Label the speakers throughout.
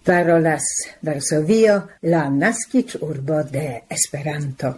Speaker 1: Parolas Varsovio, la naskiĝurbo de Esperanto.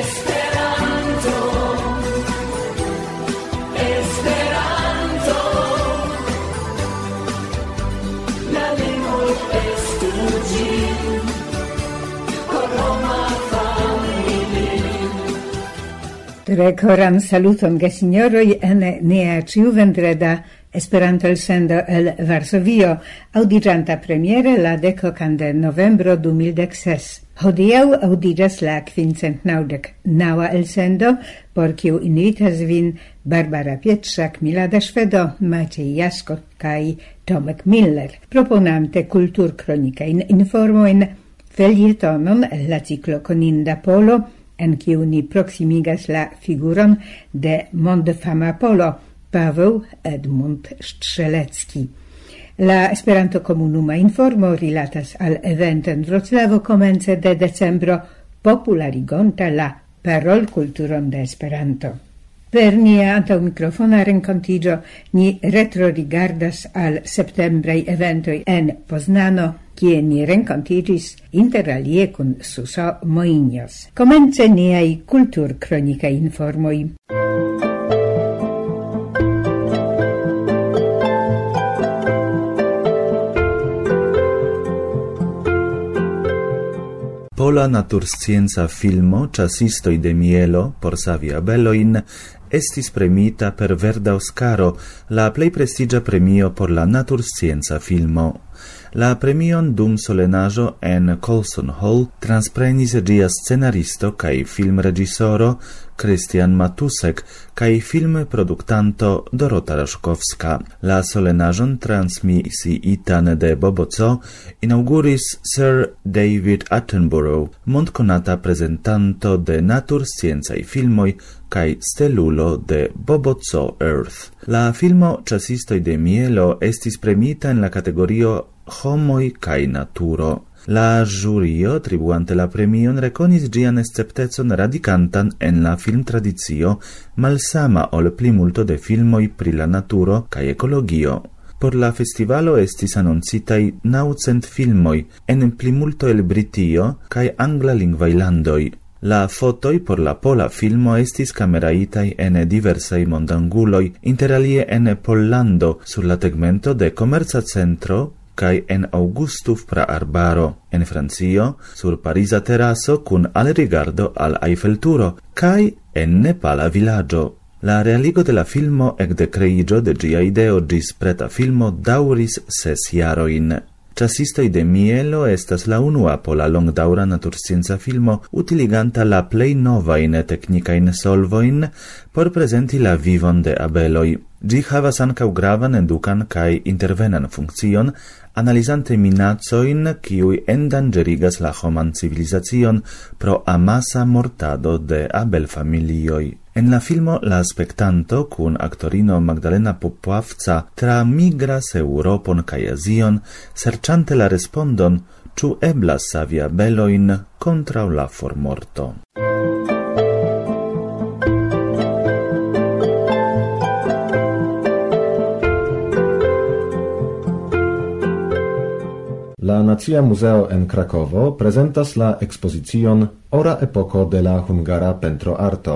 Speaker 1: Tre koran saluton, gesignoroj, en nia ĉiuvendreda Esperanto elsendo el Varsovio, audiĝanta premiere la 10 de novembro 2016. Hodiaŭ aŭdiĝas la 599 elsendo, por kiu invitas vin Barbara Pietrzak, Milada Szwedo, Maciej Jasko kaj Tomek Miller, proponante kulturkronikajn informojn, felietonon el la ciklo Koninda Polo, en kiu ni proksimigas la figuron de mondfama polo, Paweł Edmund Strzelecki. La Esperanto komunuma informo rilatas al evento en Wrocław komence de decembro, popularigonta la parolkulturon de Esperanto. Per nia antaŭmikrofona renkontiĝo ni retrorigardas al septembrej eventoj en Poznano, kie ni renkontiĝis interalie kun Suso Moinhos. Komence niaj kulturkronikaj informoj.
Speaker 2: Pola naturscienza filmo Ĉasistoj de mielo por savi abelojn estis premiita per Verda Oscaro, la plej prestiĝa premio por la naturscienza filmo. La premion dum solenaĵo en Colson Hall transprenis ĝia scenaristo kaj filmreĝisoro Christian Matusek kaj filmproduktanto Dorota Raszkowska. La solenaĵon transmisiitan de Boboco inauguris Sir David Attenborough, mondkonata prezentanto de natursciencaj filmoj kaj stelulo de Boboco Earth. La filmo Ĉasistoj de mielo estis premiita en la kategorio Homoj kaj naturo. La jurio, tribuante la premion, rekonis ĝian esceptecon radikantan en la filmtradicio, malsama ol plimulto de filmoj pri la naturo kaj ekologio. Por la festivalo estis anoncitaj 900 filmoj en plimulto el Britio kaj anglalingvaj landoj. La fotoj por la pola filmo estis kameraitaj en diversaj mondanguloj, interalie en Pollando sur la tegmento de komerca centro kaj en Augustuf pra arbaro, en Francio, sur Pariza teraso kun alrigardo al Eiffelturo, kaj en nepala vilaĝo. La realigo de la filmo ekde kreiĝo de ĝia ideo ĝis preta filmo daŭris 6 jarojn. Ĉasistoj de mielo estas la unua pola longdaŭra naturscienca filmo utiliganta la plej novajn teknikajn solvojn por prezenti la vivon de abeloj. Ĝi havas ankaŭ gravan edukan kaj intervenan funkcion, analizante minacojn kiuj endanĝerigas la homan civilizacion pro amasa mortado de abelfamilioj. En la filmo la spektanto kun aktorino Magdalena Popławca tramigras Eŭropon kaj Azion, serĉante la respondon, ĉu eblas savi abelojn kontraŭ la formorto.
Speaker 3: La Nacia Muzeo en Krakovo prezentas la ekspozicion Ora epoko de la hungara pentroarto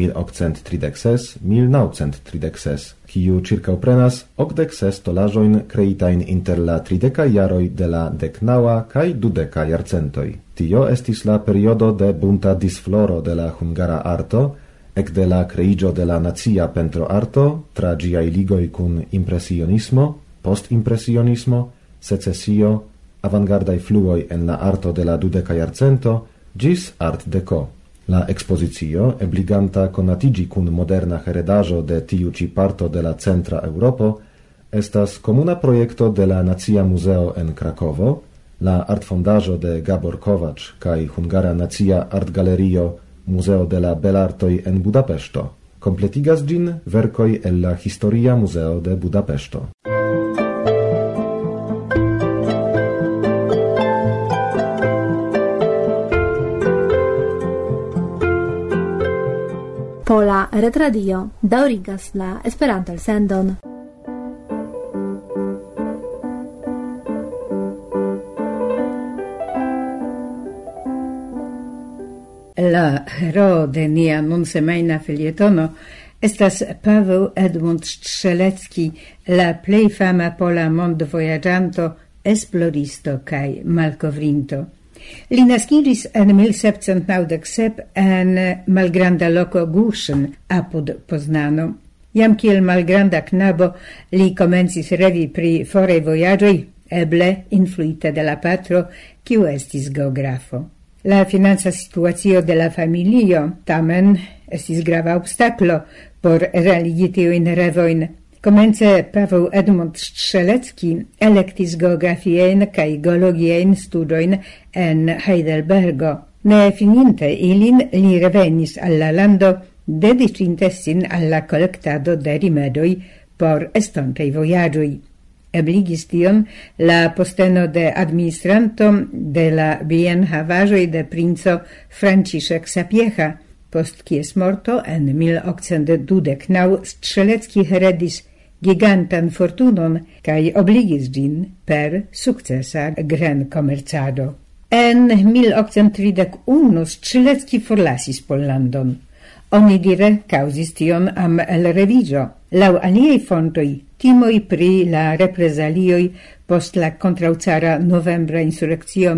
Speaker 3: 1836-1936, kiu ĉirkaŭprenas 86 tolaĵojn kreitajn inter la 30 jaroj de la 19 kaj 20 jarcentoj. Tio estis la periodo de bunta disfloro de la hungara arto, ekde la kreiĝo de la nacia pentroarto tra ĝiaj ligoj kun impresionismo, postimpresionismo, secesio, avangardaj fluoj en la arto de la 20 jarcento ĝis art deco. La ekspozicio, ebliganta konatiĝi kun moderna heredaĵo de tiu ĉi parto de la centra Eŭropo, estas komuna projekto de la Nacia Muzeo en Krakovo, la artfondaĵo de Gabor Kovacs kaj Hungara Nacia Artgalerio Muzeo de la Belartoj en Budapeŝto. Kompletigas ĝin verkoj el la Historia Muzeo de Budapeŝto.
Speaker 4: Pola Retradio daŭrigas la Esperanto-elsendon.
Speaker 1: La heroo de nia nunsemaina felietono estas Paweł Edmund Strzelecki, la plej fama pola mondvojaĝanto, esploristo kaj malkovrinto. Li naskiĝis en 1797 en malgranda loko Guŝen apud Poznano. Jam kiel malgranda knabo li komencis revi pri foraj vojaĝoj, eble influita de la patro, kiu estis geografo. La financa situacio de la familio tamen estis grava obstaklo por realigi tiujn revojn. Komence Paweł Edmund Strzelecki elektis geografiajn kaj geologiajn studojn en Heidelbergo. Ne fininte ilin, li revenis al la lando, dedicinte sin alla kolektado de rimedoj por estontej vojaĝoj. Ebligis tion la posteno de administranto de la bienhavaĵoj de princo Franciszek Sapieha, post kies morto en 1829 Strzelecki heredis gigantan fortunon kaj obligis ĝin per sukcesa grenkomercado. En 1831 Strzelecki forlasis Pollandon. Oni dire causis tion am el reviĝo. Laŭ aliaj fontoj, timoj pri la reprezalioj post la kontraŭcara novembra insurekcio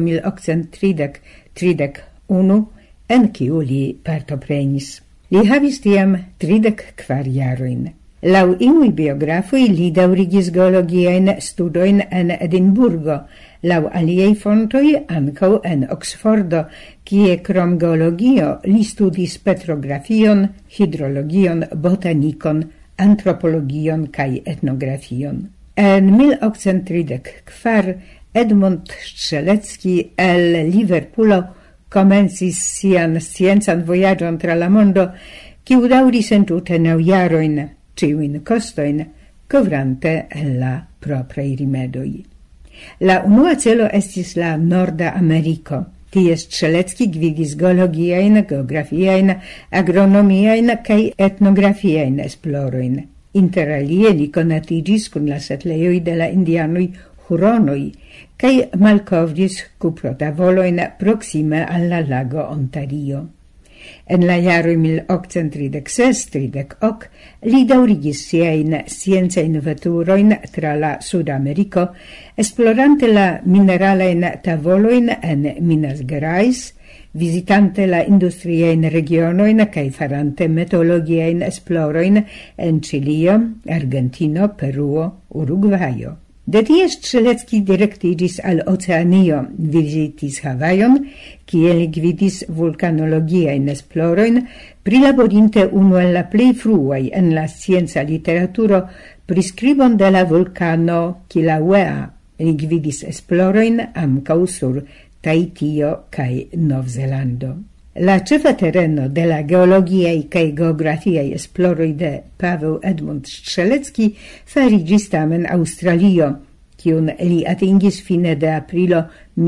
Speaker 1: 1831, en kiu li partoprenis. Li havis tiam 34 jarojn. Laŭ iuj biografoj li daŭrigis geologiajn studojn en Edinburgo, laŭ aliaj fontoj ankaŭ en Oksfordo, kie krom geologio li studis petrografion, hidrologion, botanikon, antropologion kaj etnografion. En 1834 Edmund Strzelecki el Liverpoolo komencis sian sciencan vojaĝon tra la mondo, kiu daŭris entute 9 jarojn, ĉiujn kostojn kovrante el la propraj rimedoj. La unua celo estis la Norda Ameriko. Tie Strzelecki gvidis geologiajn, geografiajn, agronomiajn kaj etnografiajn esplorojn. Interalie li konatiĝis kun la setlejoj de la indianoj Huronoj kaj malkovris kuprotavolojn proksime al la lago Ontario. En la jaroj 1836-38 li daŭrigis siajn sciencajn veturojn tra la Sudameriko, esplorante la mineralajn tavolojn en Minas Gerais, visitante la industriajn regionojn kaj farante meteologiajn esplorojn en Ĉilio, Argentino, Peruo, Urugvajo. De tie Strzelecki direktiĝis al Oceanio, vizitis Havajon, kie li gvidis vulkanologiajn esplorojn, prilaborinte unu el la plej fruaj en la scienca literaturo priskribon de la vulkano Kilauea. Li gvidis esplorojn ankaŭ sur Tahitio kaj Novzelando. La ĉefa tereno de la geologiaj kaj geografiaj esploroj de Paweł Edmund Strzelecki fariĝis tamen Aŭstralio, kiun li atingis fine de aprilo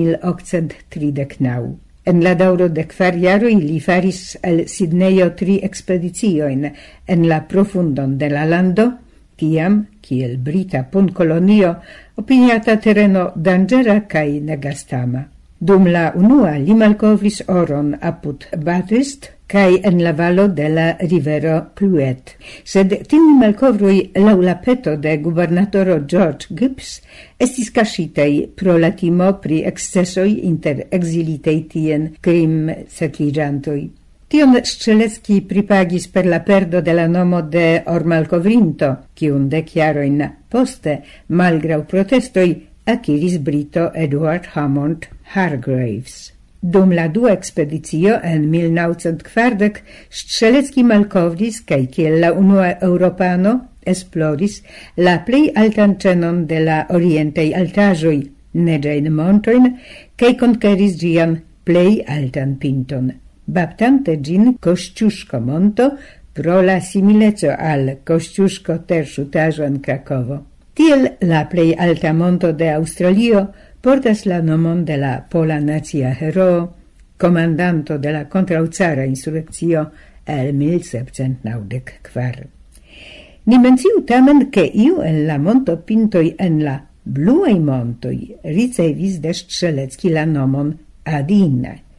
Speaker 1: 1839. En la daŭro de 4 jaroj li faris el Sidnejo 3 ekspediciojn en la profundon de la lando, tiam kiel brita punkolonio opiniata tereno danĝera kaj negastama. Dum la unua li malkovris oron apud Bathurst kaj en la valo de la rivero Pluet. Sed tiuj malkovroj laŭ la peto de gubernatoro George Gibbs estis kaŝitaj pro la timo pri ekscesoj inter ekzilitaj tien krimsetliĝantoj. Tion Strzelecki pripagis per la perdo de la nomo de ormalkovrinto, kiun 10 jarojn poste, malgraŭ protestoj, akiris brito Edward Hammond Hargreaves. Dum la dua ekspedicio en 1940 Strzelecki malkovris kaj kiel la unua eŭropano esploris la plej altan ĉenon de la orientaj altaĵoj, neĝajn montojn, kaj konkeris ĝian plej altan pinton, baptante ĝin Kościuszko-monto pro la simileco al Kościuszko-terŝutaĵo en Krakovo. Tiel la plej alta monto de Aŭstralio portas la nomon de la pola nacia heroo, komandanto de la kontraŭcara insurekcio el 1794. Ni menciu tamen, ke iu en la montopintoj en la bluaj montoj ricevis de Strzelecki la nomon Adine.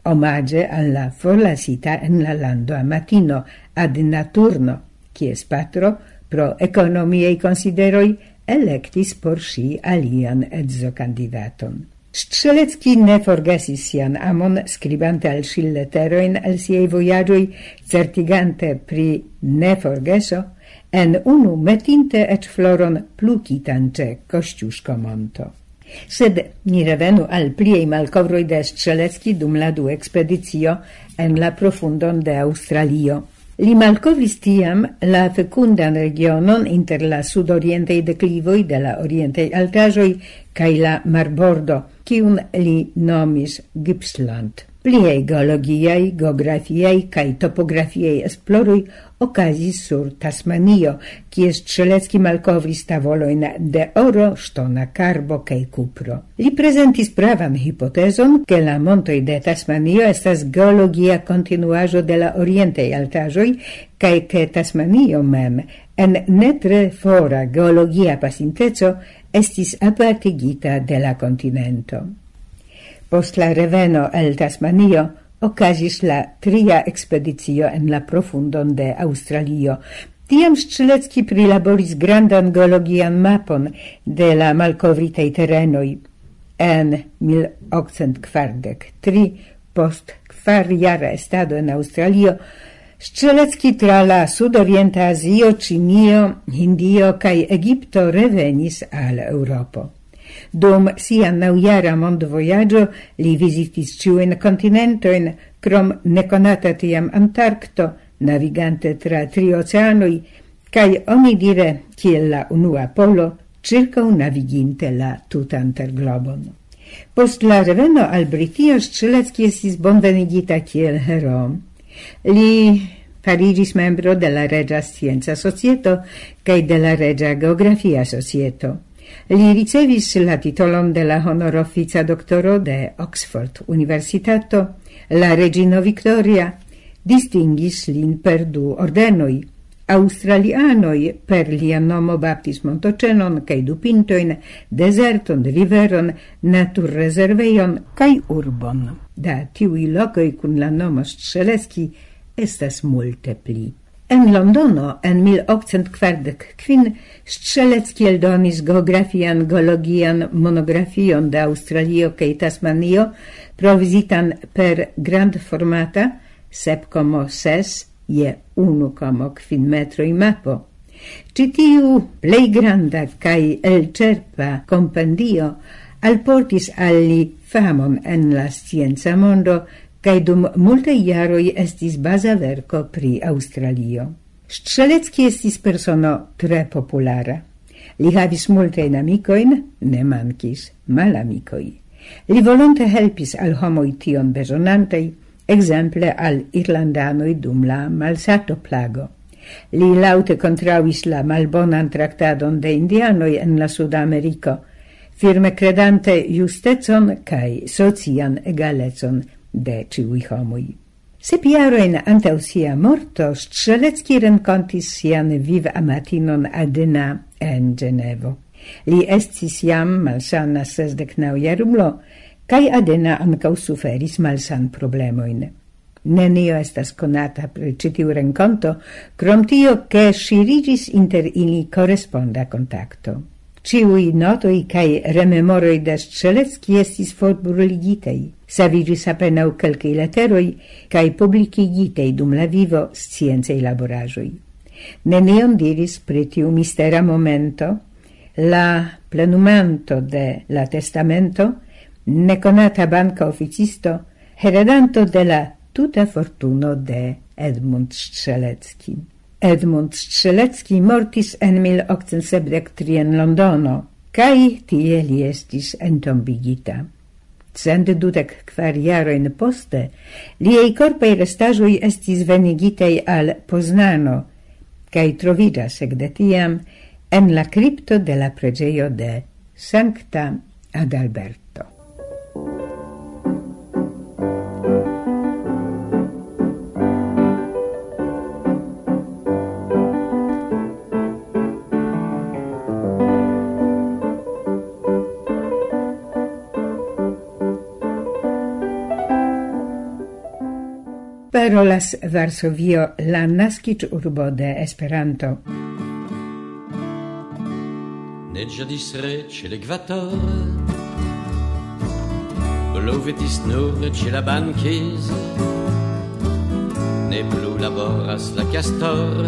Speaker 1: omage alla forlasita en la lando amatino ad Naturno, kies patro pro economiei consideroi electis por si alian edzo candidaton. Strzelecki ne forgesis sian amon, scribante al si letteroin el siei vojagioi, certigante pri neforgeso, en unu metinte et floron plukitante Kościuszko monto. Sed ni revenu al pliei malcovroi de Strzelecki dum la du expedicio en la profundon de Australio. Li malcovris tiam la fecundan regionon inter la sudorientei declivoi de la orientei altajoi cae la marbordo, cium li nomis Gippsland. Pliei geologiai, geografiai cae topografiei esplorui okazis sur Tasmanio, cies Strzelecki malcovris tavoloin de oro, stona carbo cae cupro. Li presentis pravan hypoteson che la montoi de Tasmanio estas geologia continuajo de la orientei altajoi, cae che Tasmanio mem, en netre fora geologia pasintezo, estis apartigita de la continento. Post la reveno el Tasmanio, okazis la tria expedicio en la profundon de Australio. Tiam Strzelecki prilaboris grandan geologian mapon de la malcovritei terenoi. En 1843, post 4-jara estado en Australio, Strzelecki tra la sudorienta Azio, Cinio, Hindio cae Egipto revenis al Europo. Dum sia naujara mondvojaĝo li vizitis ĉiujn kontinentojn, krom nekonata tiam Antarkto, navigante tra 3 oceanoj, kaj onidire kiel la unua polo, ĉirkaŭ naviginte la tutan terglobon. Post la reveno al Britio Strzelecki estis bonvenigita kiel heroo. Li fariĝis membro de la Reĝa Scienca Societo kaj de la Reĝa Geografia Societo. Li ricevis la titolon de la honorofica doktoro de Oxford Universitato. La regino Victoria distingis lin per 2 ordenoi. Australianoi per lia nomo baptis Montocenon cae 2 pintoin, deserton, riveron, naturreserveion cae urbon. Da tiui locoi cun la nomo Strzelecki estas multe pli. En Londono, en 1845, Strzelecki eldonis geografian, geologian monografion de Australio cae Tasmanio, provizitan per grand formata 7,6 je 1,5 metroi mapo. Citiu plei granda cae elcerpa compendio alportis alli famon en la scienza mondo, cae dum multe jaroi estis baza verco pri Australio. Strzelecki estis persono tre populara. Li havis multein amicoin, ne mankis malamicoi. Li volonte helpis al homoi tion besonantei, exemple al irlandanoi dum la malsato plago. Li laute contravis la malbonan tractadon de indianoi en la Sud-Americo, firme credante justecon cae socian egalecon de ciui homoi. 7 jaroin antau sia morto, Strzelecki rencontis sian viv amatinon Adina en Genevo. Li estis jam malsana 69 jarumlo, cae Adina ancau suferis malsan problemoin. Nenio estas conata pri citiu renconto, crom tio che sirigis inter ili corresponda contacto. Ciui notoi cae rememoroi de Strzelecki estis forburligitei. Savigis apenau quelcei letteroi cae publicigitei dum la vivo sciencei laborajoi. Nenion diris pri tiu mistera momento, la plenumanto de la testamento, neconata banca officisto, heredanto de la tuta fortuno de Edmund Strzelecki. Edmund Strzelecki mortis en 1873 en Londono, cae tie li estis entombigita. 124 jaroin poste, liei corpei restaĵoj estis venigitei al Poznano, cae troviĝas ekde tiam en la cripto de la preĝejo de Sankta Adalberto. parolas Varsovio, la naskiĝurbo de Esperanto.
Speaker 5: Ne ĝadis ĉe l'ekvator, pluvetis nur ĉe la bankizo, ne plu laboras la castor,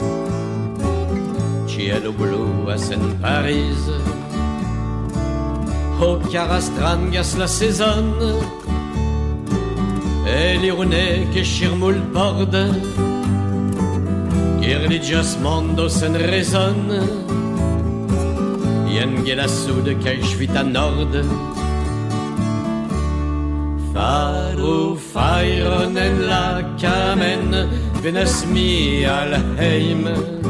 Speaker 5: cielo bluas en Paris. O cara strangas la sezon, e l'irune che scirmul pord, irligias mondo sen rezon, ien gela sud cae svita nord. Faru fajron en la kamen, venas mi al heim.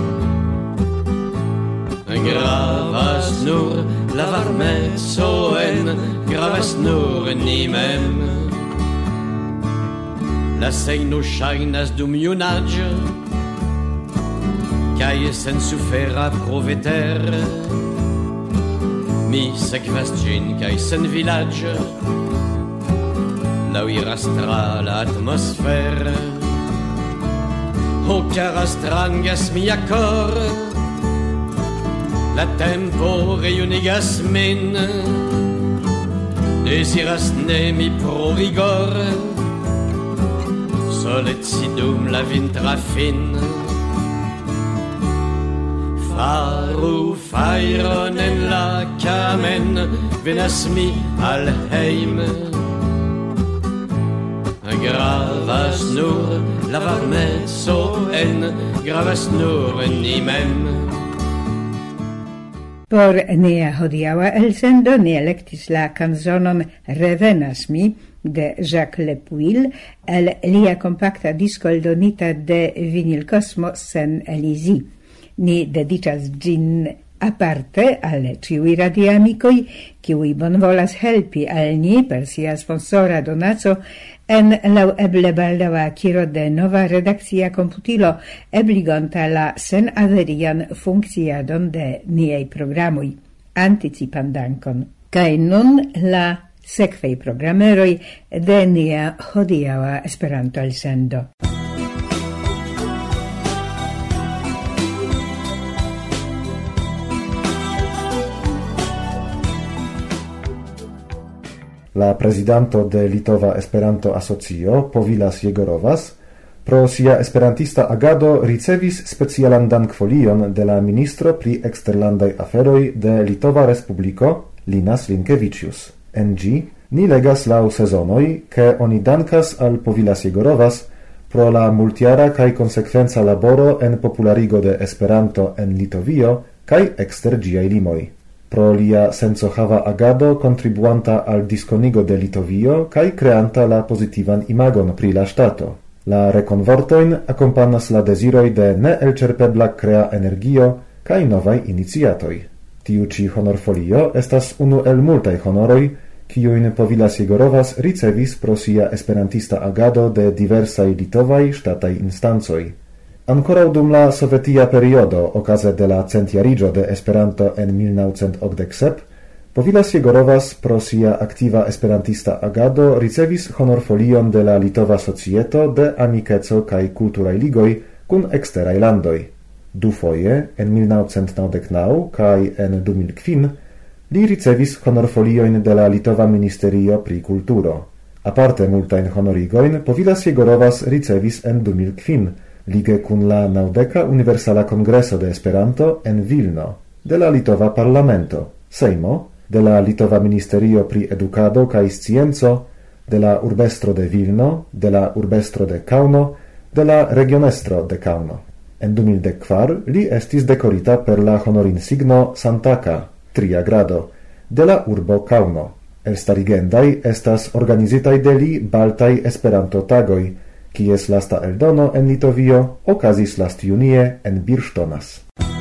Speaker 5: Gravas nur la varmeco en, gravas nur ni mem. La sejno ŝajnas dum junaĝo, kaj sensufera pro veter. Mi sekvas ĝin kaj sen vilaĝo, laŭiras tra la atmosfero. Ho kara strangas mia kor, la tempo reunigas min, desiras ne mi pro rigor, soleci dum la vintra fin. Faru fajron en la kamen, venas mi al heim. Gravas nur la varmeco en, gravas nur ni mem.
Speaker 1: Por nia hodiaŭa elsendo ni elektis la kanzonon Revenas mi de Jacques Lepuil el lia kompakta disko eldonita de Vinyl Cosmo sen Elisi. Ni dediĉas ĝin aparte al ĉiuj radioamikoj, kiuj bonvolas helpi al ni per sia sponsora donaco en laŭeble baldaŭa akiro de nova redakcia komputilo, ebligonta la senaverian funkciadon de niaj programoj. Anticipan dankon. Kaj nun la sekvaj programeroj de nia hodiaŭa Esperanto-elsendo.
Speaker 3: La prezidanto de Litova Esperanto Asocio, Povilas Jegorovas, pro sia esperantista agado ricevis specialan dankfolion de la ministro pri eksterlandaj aferoj de Litova Respubliko, Linas Linkevicius. En ĝi ni legas laŭ sezonoj, ke oni dankas al Povilas Jegorovas pro la multjara kaj konsekvenca laboro en popularigo de Esperanto en Litovio kaj ekster ĝiaj limoj. Pro lia sencohava agado contribuanta al disconigo de Litovio kaj creanta la positivan imagon pri la ŝtato. La rekonvortojn akompanas la deziroj de neelĉerpebla crea energio kaj novaj iniciatoj. Tiu ĉi honorfolio estas unu el multaj honoroj, kiujn Povilas Jegorovas ricevis pro sia esperantista agado de diversaj litovaj ŝtataj instancoj. Ankoraŭ dum la sovetia periodo, okaze de la centjarigio de Esperanto en 1987, Povilas Jegorovas pro sia aktiva esperantista agado ricevis honorfolion de la Litova Societo de Amikeco kaj Kulturaj Ligoj kun eksteraj landoj. Dufoje, en 1999 kaj en 2005, li ricevis honorfoliojn de la Litova Ministerio pri Kulturo. Aparte multajn honorigojn Povilas Jegorovas ricevis en 2005, lige kun la 90. Universala Kongreso de Esperanto en Vilno, de la Litova Parlamento, Sejmo, de la Litova Ministerio pri Edukado kaj Scienco, de la Urbestro de Vilno, de la Urbestro de Kauno, de la Regionestro de Kauno. En 2004 li estis dekorita per la honorinsigno Santaka, 3. grado, de la urbo Kauno. Elstarigendaj estas organizitaj de li baltaj Esperanto-tagoj, kies lasta eldono en Litovio okazis lastjunie en Birŝtonas.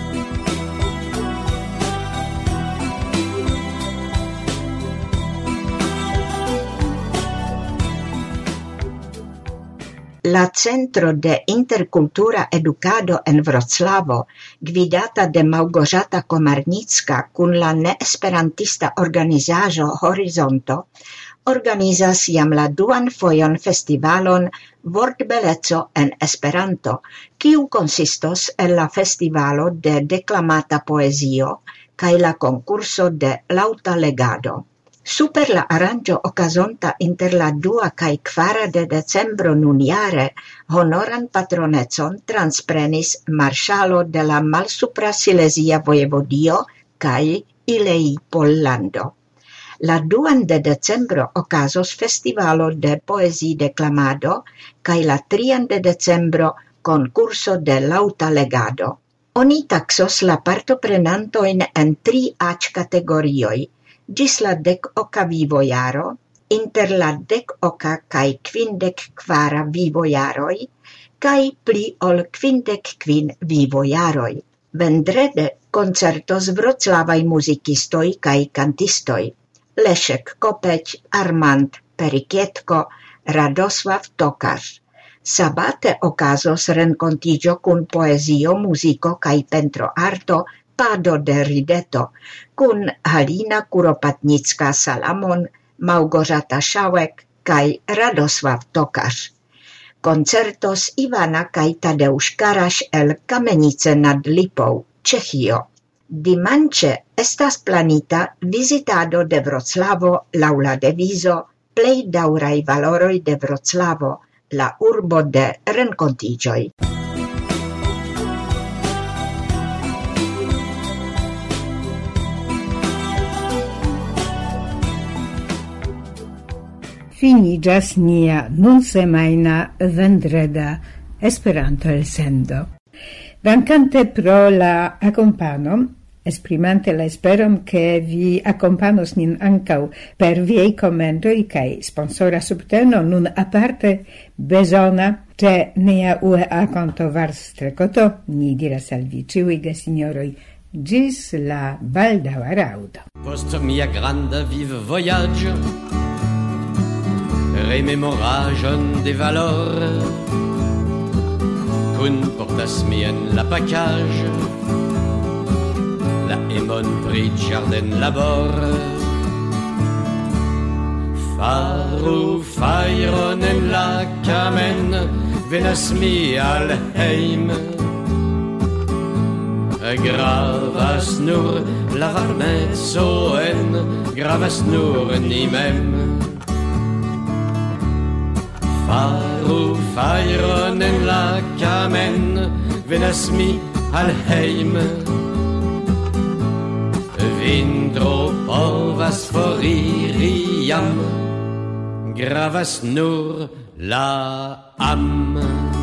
Speaker 6: La Centro de Interkultura Edukado en Wroclavo, gvidata de Małgorzata Komarnicka kun la neesperantista organizaĵo Horizonto, organizas jam la duan fojon festivalon Vortbeleco en Esperanto, kiu konsistos el la festivalo de deklamata poezio kaj la konkurso de laŭta legado. Super la aranĝo okazonta inter la 2 kaj 4 de decembro nunjare honoran patronecon transprenis marŝalo de la Malsupra Silezia Vojevodio kaj Ilei Pollando. La 2 de decembro okazos festivalo de poezii declamado kaj la 3 de decembro concurso de laŭta legado. Oni taxos la partoprenantojn en 3 aĉ-kategorioj, ĝis la 10-oka vivojaro, inter la 10-oka kaj 54 vivojaroj, kaj pli ol 55 vivojaroj. Vendrede koncertos vroclavaj muzikistoj kaj kantistoj. Leszek Kopeć, Armand Perikietko, Radosław Tokarz. Sabate okazos renkontiĝo kun poezio, muziko kaj pentroarto Pado de rideto, kun Halina Kuropatnicka-Salamon, Małgorzata Szałek kaj Radosław Tokarz. Koncertos Ivana kaj Tadeusz Karaś el Kamenice nad Lipou, Ĉeĥio. Dimanĉe estas planita vizitado de Vroclavo laŭ la devizo plej daŭraj valoroj de Vroclavo, la urbo de renkontiĝoj.
Speaker 1: Finiĝas nia nunsemajna vendreda Esperanto elsendo. Dankante pro la akompano, esprimante la esperon che vi accompanos nin ancau per viei commentoi cae sponsora subteno nun aparte besona ce nia UEA conto vars trecoto, ni diras al vi ciuige signoroi, gis la baldaŭa raudo.
Speaker 5: Post mia granda vive voyage, rememoraĵon de valor, kun portas mi en la package, la emon pri ĝarden labor. Faru fajron en la kamen, venas mi al hejm. Gravas nur la varmeco gravas nur ni mem. Faru fajron en la kamen, venas mi al hejm. Vintro povas foriri jam, gravas nur la am.